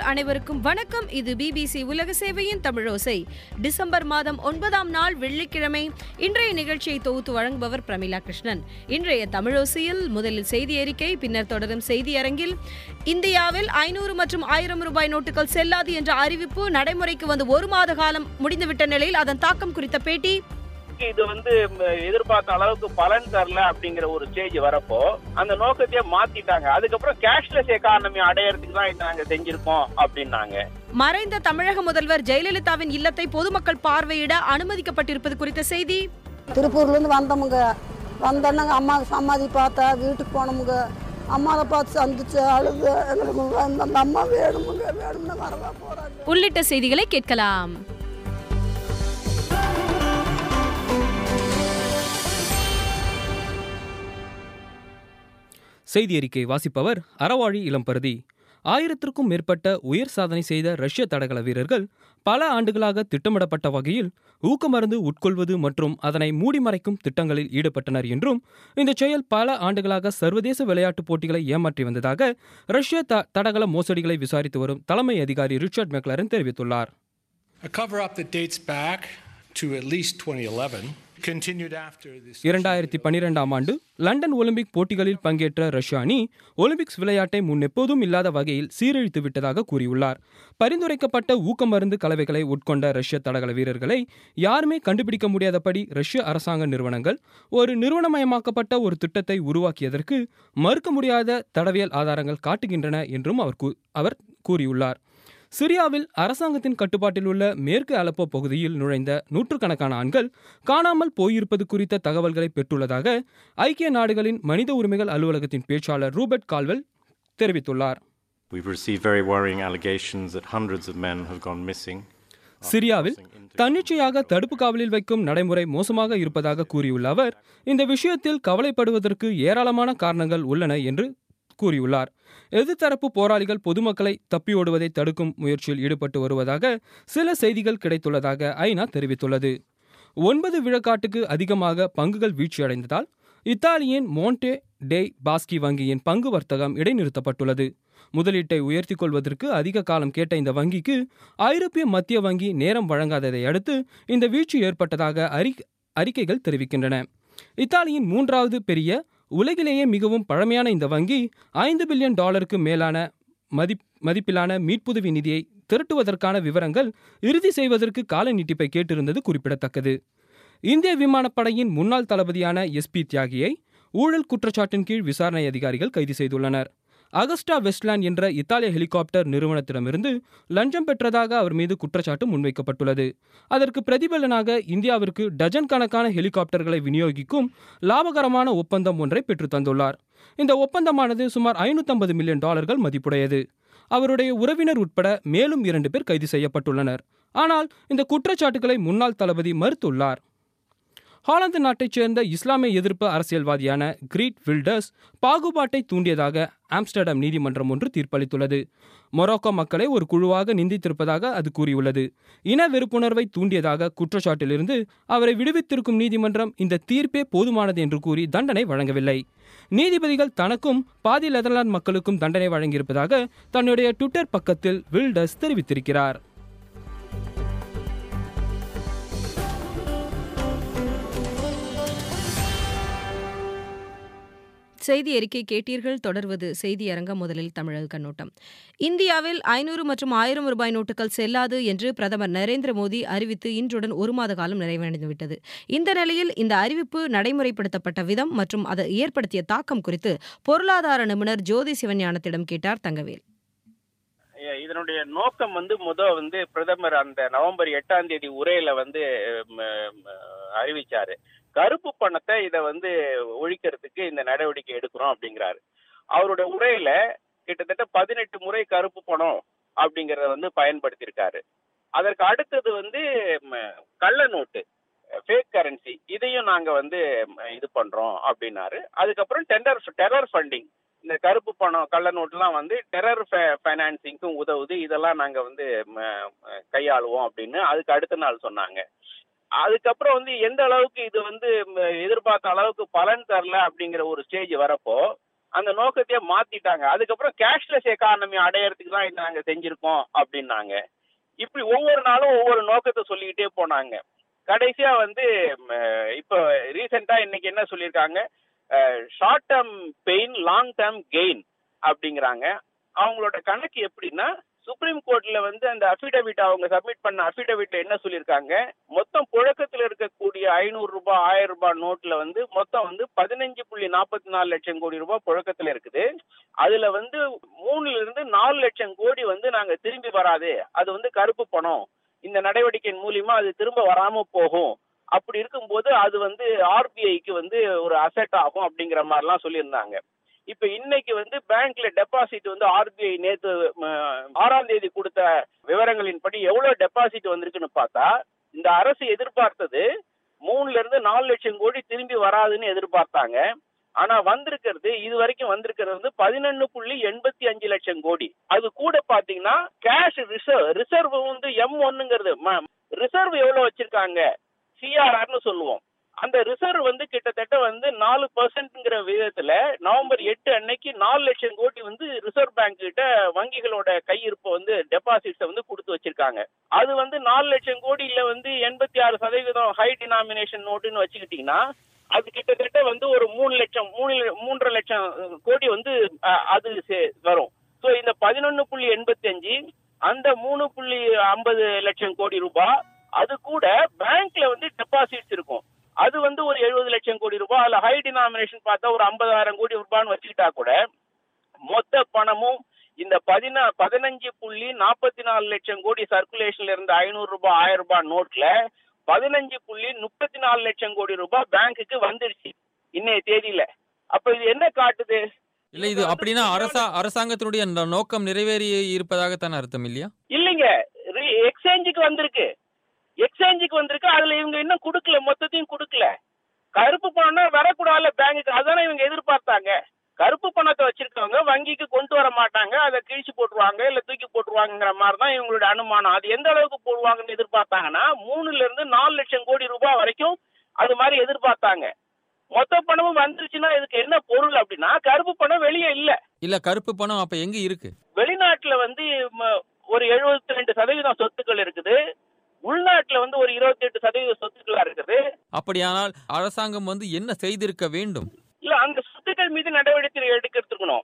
அனைவருக்கும் வணக்கம். இது பிபிசி உலக சேவையின் தமிழோசை. டிசம்பர் மாதம் 9ஆம் நாள் வெள்ளிக்கிழமை. இன்றைய நிகழ்ச்சியை தொகுத்து வழங்குபவர் பிரமிளா கிருஷ்ணன். இன்றைய தமிழோசையில் முதலில் செய்தி அறிக்கை, பின்னர் தொடரும் செய்தி அரங்கில் இந்தியாவில் 500 மற்றும் 1000 ரூபாய் நோட்டுகள் செல்லாது என்ற அறிவிப்பு நடைமுறைக்கு வந்து 1 மாத காலம் முடிந்துவிட்ட நிலையில் அதன் தாக்கம் குறித்த பேட்டி. இது எதிர்பார்த்த அளவுக்கு பலன் தரல அப்படிங்கிற ஒரு ஸ்டேஜ் வரப்போ அந்த நோக்கத்தையே மாத்திட்டாங்க. அதுக்கப்புறம் கேஷ்லெஸ் எக்கானமி அடையறதுக்கு தான் நாங்க செஞ்சிருக்கோம் அப்படின்னாங்க. மறைந்த தமிழக முதல்வர் ஜெயலலிதாவின் இல்லத்தை பொதுமக்கள் பார்வையிட அனுமதிக்கப்பட்டிருப்பது குறித்த செய்தி. திருப்பூர்ல இருந்து வந்தோமுங்க. வந்தோன்னாங்க அம்மா சமாதி பார்த்தா வீட்டுக்கு போனோமுங்க. அம்மாவை பார்த்து சந்திச்சு அழுது எங்களுக்கு அந்த அம்மா வேணுமுங்க வேணும்னு வரவா போறாங்க உள்ளிட்ட செய்திகளை கேட்கலாம். செய்தி அறிக்கை வாசிப்பவர் அறவாழி இளம்பருதி. 1000க்கும் மேற்பட்ட உயர் சாதனை செய்த ரஷ்ய தடகள வீரர்கள் பல ஆண்டுகளாக திட்டமிடப்பட்ட வகையில் ஊக்கமருந்து உட்கொள்வது மற்றும் அதனை மூடிமறைக்கும் திட்டங்களில் ஈடுபட்டனர் என்றும் இந்த செயல் பல ஆண்டுகளாக சர்வதேச விளையாட்டுப் போட்டிகளை ஏமாற்றி வந்ததாக ரஷ்ய தடகள மோசடிகளை விசாரித்து வரும் தலைமை அதிகாரி ரிச்சர்ட் மெக்லரன் தெரிவித்துள்ளார். A cover-up that dates back to at least 2011 continued after this. 2012ஆம் ஆண்டு லண்டன் ஒலிம்பிக் போட்டிகளில் பங்கேற்ற ரஷ்ய அணி ஒலிம்பிக்ஸ் விளையாட்டை முன்னெப்போதும் இல்லாத வகையில் சீரழித்து விட்டதாக கூறியுள்ளார். பரிந்துரைக்கப்பட்ட ஊக்கமருந்து கலவைகளை உட்கொண்ட ரஷ்ய தடகள வீரர்களை யாருமே கண்டுபிடிக்க முடியாதபடி ரஷ்ய அரசாங்க நிறுவனங்கள் ஒரு நிறுவனமயமாக்கப்பட்ட ஒரு திட்டத்தை உருவாக்கியதற்கு மறுக்க முடியாத தடவியல் ஆதாரங்கள் காட்டுகின்றன என்றும் அவர் கூறியுள்ளார். சிரியாவில் அரசாங்கத்தின் கட்டுப்பாட்டில் உள்ள மேற்கு அலப்போ பகுதியில் நுழைந்த நூற்றுக்கணக்கான ஆண்கள் காணாமல் போயிருப்பது குறித்த தகவல்களை பெற்றுள்ளதாக ஐக்கிய நாடுகளின் மனித உரிமைகள் அலுவலகத்தின் பேச்சாளர் ரூபர்ட் கால்வெல் தெரிவித்துள்ளார். சிரியாவில் தன்னிச்சையாக தடுப்பு காவலில் வைக்கும் நடைமுறை மோசமாக இருப்பதாக கூறியுள்ள அவர், இந்த விஷயத்தில் கவலைப்படுவதற்கு ஏராளமான காரணங்கள் உள்ளன என்று கூறியுள்ளார். எதிர்த்தரப்பு போராளிகள் பொதுமக்களை தப்பியோடுவதை தடுக்கும் முயற்சியில் ஈடுபட்டு வருவதாக சில செய்திகள் கிடைத்துள்ளதாக ஐநா தெரிவித்துள்ளது. 9 விழுக்காட்டுக்கு அதிகமாக பங்குகள் வீழ்ச்சியடைந்ததால் இத்தாலியின் மோன்டே டெய் பாஸ்கி வங்கியின் பங்கு வர்த்தகம் இடைநிறுத்தப்பட்டுள்ளது. முதலீட்டை உயர்த்திக் கொள்வதற்கு அதிக காலம் கேட்ட இந்த வங்கிக்கு ஐரோப்பிய மத்திய வங்கி நேரம் வழங்காததை அடுத்து இந்த வீழ்ச்சி ஏற்பட்டதாக அறிக்கைகள் தெரிவிக்கின்றன. இத்தாலியின் 3வது பெரிய, உலகிலேயே மிகவும் பழமையான இந்த வங்கி $5 பில்லியன் மேலான மதிப்பிலான மீட்புதவி நிதியை திரட்டுவதற்கான விவரங்கள் இறுதி செய்வதற்கு கால நீட்டிப்பை கேட்டிருந்தது குறிப்பிடத்தக்கது. இந்திய விமானப்படையின் முன்னாள் தளபதியான SP தியாகியை ஊழல் குற்றச்சாட்டின் கீழ் விசாரணை அதிகாரிகள் கைது செய்துள்ளனர். அகஸ்டா வெஸ்ட்லேண்ட் என்ற இத்தாலிய ஹெலிகாப்டர் நிறுவனத்திடமிருந்து லஞ்சம் பெற்றதாக அவர் மீது குற்றச்சாட்டு முன்வைக்கப்பட்டுள்ளது. அதற்கு பிரதிபலனாக இந்தியாவிற்கு டஜன் கணக்கான ஹெலிகாப்டர்களை விநியோகிக்கும் லாபகரமான ஒப்பந்தம் ஒன்றை பெற்று தந்துள்ளார். இந்த ஒப்பந்தமானது சுமார் $550 மில்லியன் மதிப்புடையது. அவருடைய உறவினர் உட்பட மேலும் 2 பேர் கைது செய்யப்பட்டுள்ளனர். ஆனால் இந்த குற்றச்சாட்டுகளை முன்னாள் தளபதி மறுத்துள்ளார். ஹாலந்து நாட்டைச் சேர்ந்த இஸ்லாமிய எதிர்ப்பு அரசியல்வாதியான கிரீட் வில்டர்ஸ் பாகுபாட்டை தூண்டியதாக ஆம்ஸ்டர்டாம் நீதிமன்றம் ஒன்று தீர்ப்பளித்துள்ளது. மொராக்கோ மக்களை ஒரு குழுவாக நிந்தித்திருப்பதாக அது கூறியுள்ளது. இன வெறுப்புணர்வை தூண்டியதாக குற்றச்சாட்டிலிருந்து அவரை விடுவித்திருக்கும் நீதிமன்றம் இந்த தீர்ப்பே போதுமானது என்று கூறி தண்டனை வழங்கவில்லை. நீதிபதிகள் தனக்கும் பாதி நெதர்லாந்து மக்களுக்கும் தண்டனை வழங்கியிருப்பதாக தன்னுடைய ட்விட்டர் பக்கத்தில் வில்டர்ஸ் தெரிவித்திருக்கிறார். செய்தி அறிக்கை கேட்டீர்கள். தொடர்வது செய்தி அரங்கம். முதலில் தமிழக கண்ணோட்டம். இந்தியாவில் 500 மற்றும் 1000 ரூபாய் நோட்டுகள் செல்லாது என்று பிரதமர் நரேந்திர மோடி அறிவித்து இன்றுடன் 1 மாத காலம் நிறைவடைந்துவிட்டது. இந்த நிலையில் இந்த அறிவிப்பு நடைமுறைப்படுத்தப்பட்ட விதம் மற்றும் அது ஏற்படுத்திய தாக்கம் குறித்து பொருளாதார நிபுணர் ஜோதி சிவஞானத்திடம் கேட்டார் தங்கவேல். இதனுடைய நோக்கம் பிரதமர் அந்த நவம்பர் 8ஆம் தேதி உரையில அறிவிச்சாரு. கருப்பு பணத்தை இதை ஒழிக்கிறதுக்கு இந்த நடவடிக்கை எடுக்கிறோம் அப்படிங்கிறாரு. அவருடைய உரையில கிட்டத்தட்ட 18 முறை கருப்பு பணம் அப்படிங்கறத பயன்படுத்தியிருக்காரு. அதற்கு அடுத்தது கள்ள நோட்டு, ஃபேக் கரன்சி, இதையும் நாங்க இது பண்றோம் அப்படின்னாரு. அதுக்கப்புறம் டெரர் ஃபண்டிங், இந்த கருப்பு பணம் கள்ள நோட்டுலாம் டெரர் ஃபைனான்சிங்க்கும் உதவுது, இதெல்லாம் நாங்க கையாளுவோம் அப்படின்னு அதுக்கு அடுத்த நாள் சொன்னாங்க. அதுக்கப்புறம் எந்த அளவுக்கு இது எதிர்பார்த்த அளவுக்கு பலன் தரல அப்படிங்கிற ஒரு ஸ்டேஜ் வரப்போ அந்த நோக்கத்தையே மாத்திட்டாங்க. அதுக்கப்புறம் கேஷ்லெஸ் எக்கானமி அடையறதுக்கு தான் இதை நாங்க செஞ்சிருக்கோம் அப்படின்னாங்க. இப்படி ஒவ்வொரு நாளும் ஒவ்வொரு நோக்கத்தை சொல்லிக்கிட்டே போனாங்க. கடைசியா இப்ப ரீசெண்டா இன்னைக்கு என்ன சொல்லியிருக்காங்க, short term pain long term gain அப்படிங்கிறாங்க. அவங்களோட கணக்கு எப்படின்னா, சுப்ரீம் கோர்ட்ல அந்த அபிடவிட் அவங்க சப்மிட் பண்ண அபிடவிட்ல என்ன சொல்லியிருக்காங்க, மொத்தம் புழக்கத்துல இருக்கக்கூடிய 500 ரூபாய் 1000 ரூபாய் நோட்ல மொத்தம் 15.44 லட்சம் கோடி ரூபாய் புழக்கத்துல இருக்குது. அதுல 3-4 லட்சம் கோடி நாங்க திரும்பி வராது, அது கருப்பு பணம், இந்த நடவடிக்கையின் மூலியமா அது திரும்ப வராம போகும். அப்படி இருக்கும்போது அது ஆர்பிஐக்கு ஒரு அசெட் ஆகும் அப்படிங்கிற மாதிரிலாம் சொல்லியிருந்தாங்க. இப்ப இன்னைக்கு பேங்க்ல டெபாசிட் ஆர்பிஐ நேத்து 6ஆம் தேதி கொடுத்த விவரங்களின்படி எவ்வளவு டெபாசிட் வந்திருக்குன்னு பார்த்தா, இந்த அரசு எதிர்பார்த்தது 3-4 லட்சம் கோடி திரும்பி வராதுன்னு எதிர்பார்த்தாங்க. ஆனா இது வரைக்கும் வந்திருக்கிறது 11.85 லட்சம் கோடி. அது கூட பாத்தீங்கன்னா கேஷ் ரிசர்வ் M1ங்கிறது ரிசர்வ் எவ்வளவு வச்சிருக்காங்க, சிஆர்ஆர்னு சொல்லுவோம். அந்த ரிசர்வ் கிட்டத்தட்ட 4% விகிதத்துல நவம்பர் 8 அன்னைக்கு 4 லட்சம் கோடி ரிசர்வ் பேங்க் கிட்ட வங்கிகளோட கையிருப்பு டெபாசிட்ஸ் கொடுத்து வச்சிருக்காங்க. அது 4 லட்சம் கோடியில 86% ஹை டினாமினேஷன் நோட்டுன்னு வச்சுக்கிட்டீங்கன்னா, அது கிட்டத்தட்ட ஒரு 3.5 லட்சம் கோடி அது வரும். சோ இந்த 11.85 அந்த 3.50 லட்சம் கோடி ரூபாய், அது கூட பேங்க்ல டெபாசிட்ஸ் இருக்கும். அது ஒரு 70 லட்சம் கோடி ரூபாய். அதுல ஹை டினாமினேஷன் பார்த்தா ஒரு 50,000 கோடி ரூபான்னு வச்சுக்கிட்டா கூட மொத்த பணமும் இந்த 15.44 லட்சம் கோடி சர்க்குலேஷன்ல இருந்த 500 ரூபாய் 1000 ரூபாய் நோட்ல 15.34 லட்சம் கோடி ரூபாய் பேங்க்குக்கு வந்துருச்சு இன்னைய தேதியில. அப்ப இது என்ன காட்டுது? இல்ல இது அப்படின்னா அரசாங்கத்தினுடைய நோக்கம் நிறைவேறி இருப்பதாகத்தான் அர்த்தம் இல்லையா? இல்லைங்க, எக்ஸ்சேஞ்சுக்கு வந்திருக்கு. அதுல இவங்க இன்னும் கொடுக்கல, மொத்தத்தையும் கொடுக்கல. கருப்பு பணம்னா வரக்கூடாதுல பேங்குக்கு, அதானே இவங்க எதிர்பார்த்தாங்க. கருப்பு பணத்தை வச்சிருக்கவங்க வங்கிக்கு கொண்டு வர மாட்டாங்க, அதை கிழிச்சு போட்டுருவாங்க இல்ல தூக்கி போட்டுருவாங்கிற மாதிரி தான் இவங்களோட அனுமானம். அது எந்த அளவுக்கு போடுவாங்கன்னு எதிர்பார்த்தாங்கன்னா 3-4 லட்சம் கோடி ரூபாய் வரைக்கும் அது மாதிரி எதிர்பார்த்தாங்க. மொத்த பணமும் வந்துருச்சுன்னா இதுக்கு என்ன பொருள் அப்படின்னா, கருப்பு பணம் வெளியே இல்ல. கருப்பு பணம் அப்ப எங்க இருக்கு? வெளிநாட்டுல ஒரு 72% சொத்துக்கள் இருக்குது. உள்நாட்டுல ஒரு 28% சொத்துக்களா இருக்குது. அப்படியானால் அரசாங்கம் என்ன செய்திருக்க வேண்டும்? இல்ல, அந்த சொத்துக்கள் மீது நடவடிக்கை எடுக்கணும்.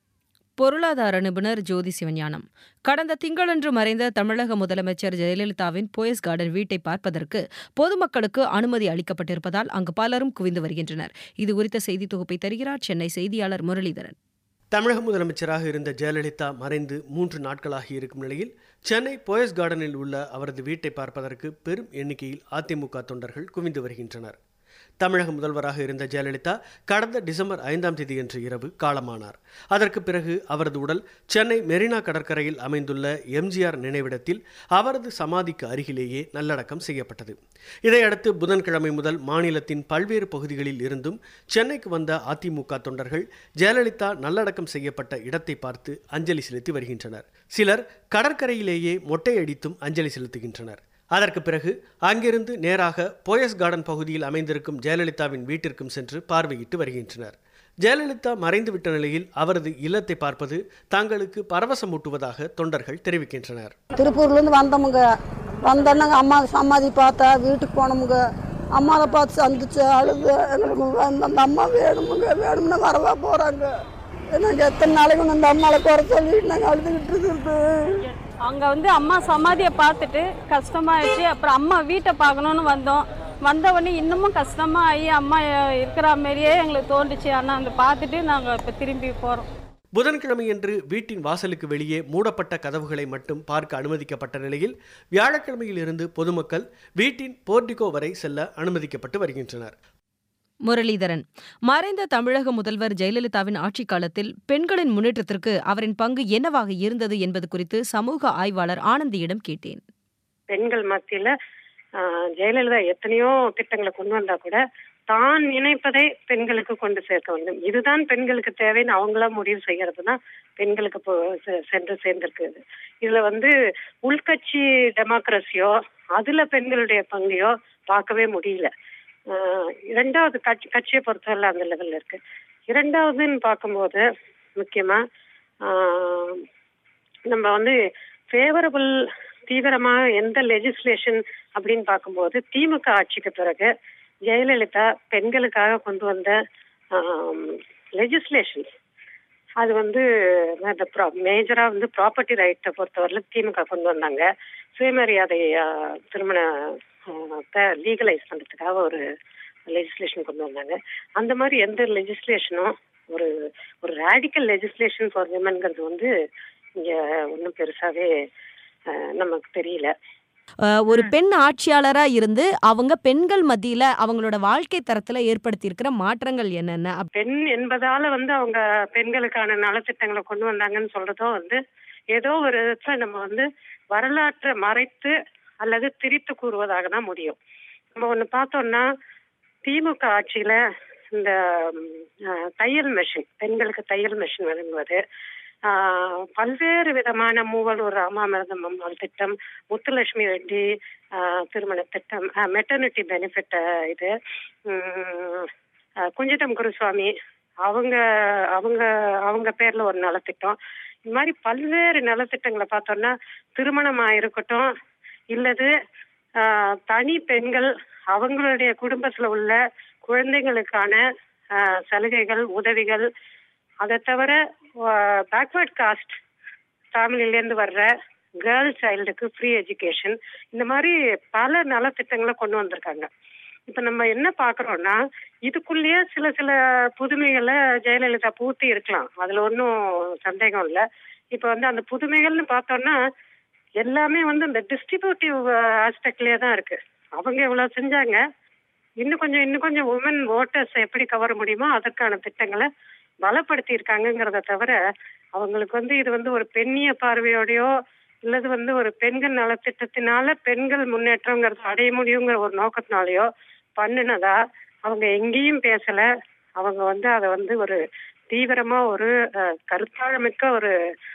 பொருளாதார நிபுணர் ஜோதி சிவஞானம். கடந்த திங்களன்று மறைந்த தமிழக முதலமைச்சர் ஜெயலலிதாவின் போயஸ் கார்டன் வீட்டை பார்ப்பதற்கு பொதுமக்களுக்கு அனுமதி அளிக்கப்பட்டிருப்பதால் அங்கு பலரும் குவிந்து வருகின்றனர். இதுகுறித்த செய்தி தொகுப்பை தருகிறார் சென்னை செய்தியாளர் முரளிதரன். தமிழக முதலமைச்சராக இருந்த ஜெயலலிதா மறைந்து 3 நாட்களாகி இருக்கும் நிலையில் சென்னை போயஸ் கார்டனில் உள்ள அவரது வீட்டை பார்ப்பதற்கு பெரும் எண்ணிக்கையில் அதிமுக தொண்டர்கள் குவிந்து வருகின்றனர். தமிழக முதல்வராக இருந்த ஜெயலலிதா கடந்த டிசம்பர் 5ஆம் தேதியன்று இரவு காலமானார். அதற்கு பிறகு அவரது உடல் சென்னை மெரினா கடற்கரையில் அமைந்துள்ள எம்ஜிஆர் நினைவிடத்தில் அவரது சமாதிக்கு அருகிலேயே நல்லடக்கம் செய்யப்பட்டது. இதையடுத்து புதன்கிழமை முதல் மாநிலத்தின் பல்வேறு பகுதிகளில் இருந்தும் சென்னைக்கு வந்த அதிமுக தொண்டர்கள் ஜெயலலிதா நல்லடக்கம் செய்யப்பட்ட இடத்தை பார்த்து அஞ்சலி செலுத்தி வருகின்றனர். சிலர் கடற்கரையிலேயே மொட்டையடித்தும் அஞ்சலி செலுத்துகின்றனர். அதற்கு பிறகு அங்கிருந்து நேராக போயஸ் கார்டன் பகுதியில் அமைந்திருக்கும் ஜெயலலிதாவின் வீட்டிற்கும் சென்று பார்வையிட்டு வருகின்றனர். ஜெயலலிதா மறைந்துவிட்ட நிலையில் அவரது இல்லத்தை பார்ப்பது தங்களுக்கு பரவசமூட்டுவதாக தொண்டர்கள் தெரிவிக்கின்றனர். திருப்பூர்லேருந்து வந்தோன்னங்க அம்மா சமாதி பார்த்தா வீட்டுக்கு போனோமுங்க. அம்மாவை பார்த்து சந்திச்சு அழுது எங்களுக்கு அந்த அம்மா வேணும்னு வரவா போகிறாங்க. நாங்கள் எத்தனை நாளைக்கு அந்த அம்மாவை குறை சொல்லிட்டு நாங்கள் அழுதுகிட்டு இருக்குது. அங்கே அம்மா சமாதியை பார்த்துட்டு கஷ்டமாயிடுச்சு. அப்புறம் அம்மா வீட்டை பார்க்கணுன்னு வந்த உடனே இன்னமும் கஷ்டமாக ஆகி அம்மா இருக்கிற மாதிரியே எங்களுக்கு தோன்றுச்சு. ஆனால் அந்த பார்த்துட்டு நாங்கள் இப்போ திரும்பி போகிறோம். புதன்கிழமையன்று வீட்டின் வாசலுக்கு வெளியே மூடப்பட்ட கதவுகளை மட்டும் பார்க்க அனுமதிக்கப்பட்ட நிலையில் வியாழக்கிழமையில் இருந்து பொதுமக்கள் வீட்டின் போர்டிகோ வரை செல்ல அனுமதிக்கப்பட்டு வருகின்றனர். முரளிதரன். மறைந்த தமிழக முதல்வர் ஜெயலலிதாவின் ஆட்சிக் காலத்தில் பெண்களின் முன்னேற்றத்திற்கு அவரின் பங்கு என்னவாக இருந்தது என்பது குறித்து சமூக ஆய்வாளர் ஆனந்தியிடம் கேட்டேன். பெண்கள் மத்தியில ஜெயலலிதா எத்தனையோ திட்டங்களை கொண்டு வந்தா கூட தான் நினைப்பதை பெண்களுக்கு கொண்டு சேர்க்க வேண்டும். இதுதான் பெண்களுக்கு தேவைன்னு அவங்களா முடிவு செய்யறது தான் பெண்களுக்கு சென்று சேர்ந்திருக்குது. இதுல உள்கட்சி டெமோக்ரஸியோ அதுல பெண்களுடைய பங்கையோ பார்க்கவே முடியல. இரண்டாவது கட்சியை பொறுத்தவரை அந்த லெவல்ல இருக்கு. இரண்டாவதுன்னு பார்க்கும்போது முக்கியமா நம்ம வந்து ஃபேவரபிள் தீவிரமாக எந்த லெஜிஸ்லேஷன் அப்படின்னு பார்க்கும்போது திமுக ஆட்சிக்கு பிறகு ஜெயலலிதா பெண்களுக்காக கொண்டு வந்த லெஜிஸ்லேஷன் அது வந்து மேஜரா வந்து ப்ராப்பர்ட்டி ரைட்டை பொறுத்தவரையில திமுக கொண்டு வந்தாங்க. சுயமரியாதை திருமண லீகலைஸ் பண்றதுக்காக ஒரு லெஜிஸ்லேஷன் கொண்டு வந்தாங்க. அந்த மாதிரி எந்த லெஜிஸ்லேஷனும் ஒரு ஒரு ரேடிக்கல் லெஜிஸ்லேஷன் ஃபார் விமன்ங்கிறது வந்து இங்க ஒன்றும் பெருசாவே நமக்கு தெரியல. ஒரு பெண் ஆட்சியாளரா இருந்து அவங்க பெண்கள் மத்தியில அவங்களோட வாழ்க்கை தரத்துல ஏற்படுத்தி இருக்கிற மாற்றங்கள் என்னென்ன? பெண் என்பதால வந்து அவங்க பெண்களுக்கான நலத்திட்டங்களை கொண்டு வந்தாங்கன்னு சொல்றதோ வந்து ஏதோ ஒரு விதத்துல நம்ம வந்து வரலாற்றை மறைத்து அல்லது திரித்து கூறுவதாக தான் முடியும். நம்ம ஒண்ணு பார்த்தோம்னா திமுக ஆட்சியில இந்த தையல் மெஷின், பெண்களுக்கு தையல் மெஷின் வழங்குவது, பல்வேறு விதமான மூவலூர் ராமாமிர்தம் அம்மாள் திட்டம், முத்துலட்சுமி ரெட்டி திருமண திட்டம், மெட்டர்னிட்டி பெனிஃபிட், இது குஞ்சிதம் குருசுவாமி அவங்க அவங்க அவங்க பேர்ல ஒரு நலத்திட்டம். இந்த மாதிரி பல்வேறு நலத்திட்டங்களை பார்த்தோம்னா திருமணமா இருக்கட்டும் இல்லது தனி பெண்கள் அவங்களுடைய குடும்பத்துல உள்ள குழந்தைகளுக்கான சலுகைகள், உதவிகள், அதை தவிர பேக்வர்ட் காஸ்ட் ஃபேமிலியிலேருந்து வர்ற கேர்ள் சைல்டுக்கு ஃப்ரீ எஜுகேஷன், இந்த மாதிரி பல நலத்திட்டங்களை கொண்டு வந்திருக்காங்க. இப்போ நம்ம என்ன பார்க்குறோம்னா இதுக்குள்ளேயே சில சில புதுமைகளை ஜெயலலிதா பூர்த்தி இருக்கலாம், அதில் ஒன்றும் சந்தேகம் இல்லை. இப்போ வந்து அந்த புதுமைகள்னு பார்த்தோம்னா எல்லாமே வந்து இந்த டிஸ்ட்ரிபியூட்டிவ் ஆஸ்பெக்ட்லேயே தான் இருக்கு. அவங்க இவ்வளோ செஞ்சாங்க, இன்னும் கொஞ்சம் உமன் ஓட்டர்ஸ் எப்படி கவர முடியுமோ அதற்கான திட்டங்களை பலப்படுத்தி இருக்காங்கிறத தவிர அவங்களுக்கு வந்து இது வந்து ஒரு பெண்ணிய பார்வையோடையோ இல்லது வந்து ஒரு பெண்கள் நலத்திட்டத்தினால பெண்கள் முன்னேற்றங்கிறது அடைய முடியுங்கிற ஒரு நோக்கத்தினாலேயோ பண்ணினதா அவங்க எங்கேயும் பேசல. அவங்க வந்து அதை வந்து ஒரு தீவிரமா ஒரு கருத்தாழமிக்க ஒரு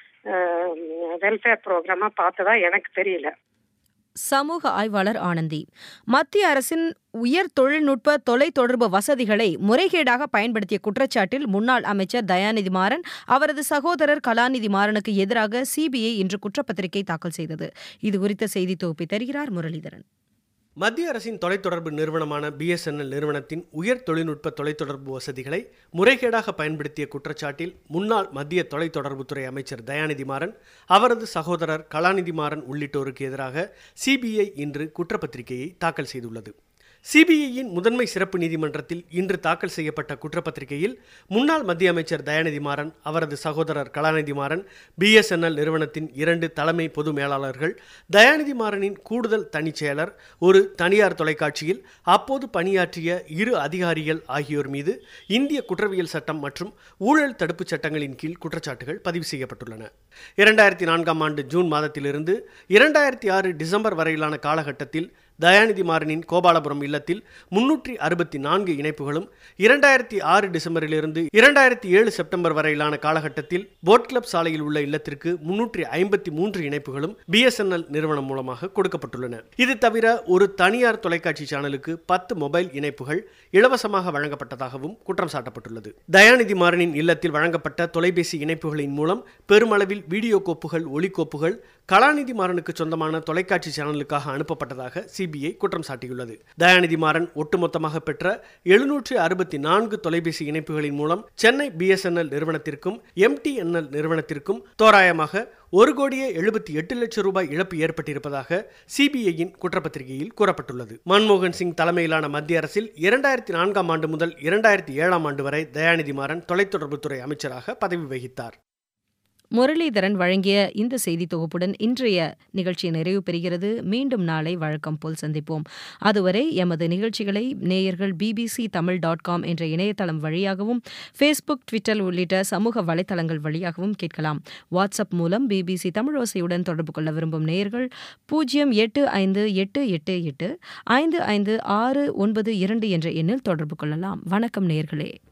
வெல்ஃபேர் ப்ரோக்ராமா பார்த்ததா எனக்கு தெரியல. சமூக ஆய்வாளர் ஆனந்தி, மத்திய அரசின் உயர் தொழில்நுட்ப தொலைத்தொடர்பு வசதிகளை முறைகேடாக பயன்படுத்திய குற்றச்சாட்டில் முன்னாள் அமைச்சர் தயாநிதி மாறன் அவரது சகோதரர் கலாநிதி மாறனுக்கு எதிராக சிபிஐ இன்று குற்றப்பத்திரிகை தாக்கல் செய்தது. இது குறித்த செய்தி தொகுப்பை தருகிறார் முரளிதரன். மத்திய அரசின் தொலைத்தொடர்பு நிறுவனமான BSNL நிறுவனத்தின் உயர் தொழில்நுட்ப தொலைத்தொடர்பு வசதிகளை முறைகேடாக பயன்படுத்திய குற்றச்சாட்டில் முன்னாள் மத்திய தொலைத்தொடர்புத்துறை அமைச்சர் தயாநிதி மாறன், அவரது சகோதரர் கலாநிதி மாறன் உள்ளிட்டோருக்கு எதிராக சிபிஐ இன்று குற்றப்பத்திரிகையை தாக்கல் செய்துள்ளது. சிபிஐயின் முதன்மை சிறப்பு நீதிமன்றத்தில் இன்று தாக்கல் செய்யப்பட்ட குற்றப்பத்திரிகையில் முன்னாள் மத்திய அமைச்சர் தயாநிதி மாறன், அவரது சகோதரர் கலாநிதி மாறன், BSNL நிறுவனத்தின் 2 தலைமை பொது மேலாளர்கள், தயாநிதி மாறனின் கூடுதல் தனிச் செயலர், ஒரு தனியார் தொலைக்காட்சியில் அப்போது பணியாற்றிய 2 அதிகாரிகள் ஆகியோர் மீது இந்திய குற்றவியல் சட்டம் மற்றும் ஊழல் தடுப்புச் சட்டங்களின் கீழ் குற்றச்சாட்டுகள் பதிவு செய்யப்பட்டுள்ளன. 2004ஆம் ஆண்டு ஜூன் மாதத்திலிருந்து 2006 டிசம்பர் வரையிலான காலகட்டத்தில் தயாநிதி மாறனின் கோபாலபுரம் இல்லத்தில் 364 இணைப்புகளும், 2006 டிசம்பரிலிருந்து 2007 செப்டம்பர் வரையிலான காலகட்டத்தில் போட் கிளப் சாலையில் உள்ள இல்லத்திற்கு 353 இணைப்புகளும் BSNL நிறுவனம் மூலமாக கொடுக்கப்பட்டுள்ளன. இது தவிர ஒரு தனியார் தொலைக்காட்சி சேனலுக்கு 10 மொபைல் இணைப்புகள் இலவசமாக வழங்கப்பட்டதாகவும் குற்றம் சாட்டப்பட்டுள்ளது. தயாநிதி மாறனின் இல்லத்தில் வழங்கப்பட்ட தொலைபேசி இணைப்புகளின் மூலம் பெருமளவில் வீடியோ கோப்புகள், ஒளிக்கோப்புகள் கலாநிதி மாறனுக்கு சொந்தமான தொலைக்காட்சி சேனலுக்காக அனுப்பப்பட்டதாக சிபிஐ குற்றம் சாட்டியுள்ளது. தயாநிதி மாறன் ஒட்டுமொத்தமாக பெற்ற 764 தொலைபேசி இணைப்புகளின் மூலம் சென்னை BSNL நிறுவனத்திற்கும் MTNL நிறுவனத்திற்கும் தோராயமாக 1,78,00,000 ரூபாய் இழப்பு ஏற்பட்டிருப்பதாக சிபிஐயின் குற்றப்பத்திரிகையில் கூறப்பட்டுள்ளது. மன்மோகன் சிங் தலைமையிலான மத்திய அரசில் 2004ஆம் ஆண்டு முதல் 2007ஆம் ஆண்டு வரை தயாநிதி மாறன் தொலைத்தொடர்புத்துறை அமைச்சராக பதவி வகித்தார். முரளிதரன் வழங்கிய இந்த செய்தி தொகுப்புடன் இன்றைய நிகழ்ச்சி நிறைவு பெறுகிறது. மீண்டும் நாளை வழக்கம் போல் சந்திப்போம். அதுவரை எமது நிகழ்ச்சிகளை நேயர்கள் bbctamil.com என்ற இணையதளம் வழியாகவும், ஃபேஸ்புக், ட்விட்டர் உள்ளிட்ட சமூக வலைதளங்கள் வழியாகவும் கேட்கலாம். வாட்ஸ்அப் மூலம் BBC தமிழோசையுடன் தொடர்பு கொள்ள விரும்பும் நேயர்கள் 08588855692 என்ற எண்ணில் தொடர்பு கொள்ளலாம். வணக்கம் நேயர்களே.